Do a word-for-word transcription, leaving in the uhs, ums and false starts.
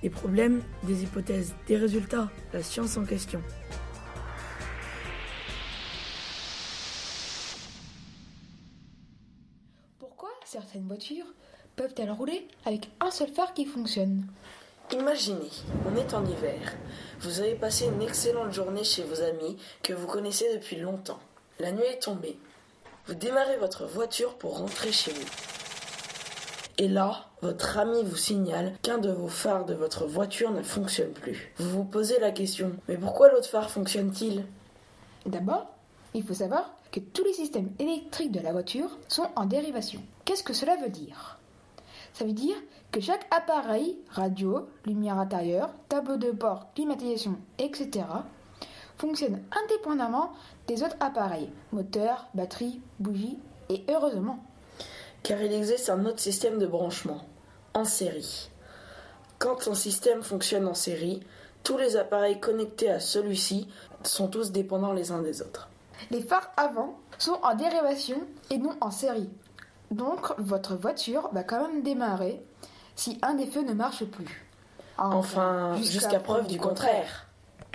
Des problèmes, des hypothèses, des résultats, la science en question. Pourquoi certaines voitures peuvent-elles rouler avec un seul phare qui fonctionne ? Imaginez, on est en hiver. Vous avez passé une excellente journée chez vos amis que vous connaissez depuis longtemps. La nuit est tombée. Vous démarrez votre voiture pour rentrer chez vous. Et là, votre ami vous signale qu'un de vos phares de votre voiture ne fonctionne plus. Vous vous posez la question, mais pourquoi l'autre phare fonctionne-t-il ? D'abord, il faut savoir que tous les systèmes électriques de la voiture sont en dérivation. Qu'est-ce que cela veut dire ? Ça veut dire que chaque appareil, radio, lumière intérieure, tableau de bord, climatisation, et cetera, fonctionne indépendamment des autres appareils, moteur, batterie, bougie, et heureusement. Car il existe un autre système de branchement, en série. Quand un système fonctionne en série, tous les appareils connectés à celui-ci sont tous dépendants les uns des autres. Les phares avant sont en dérivation et non en série. Donc, votre voiture va quand même démarrer si un des feux ne marche plus. Enfin, enfin jusqu'à, jusqu'à preuve du contraire. contraire.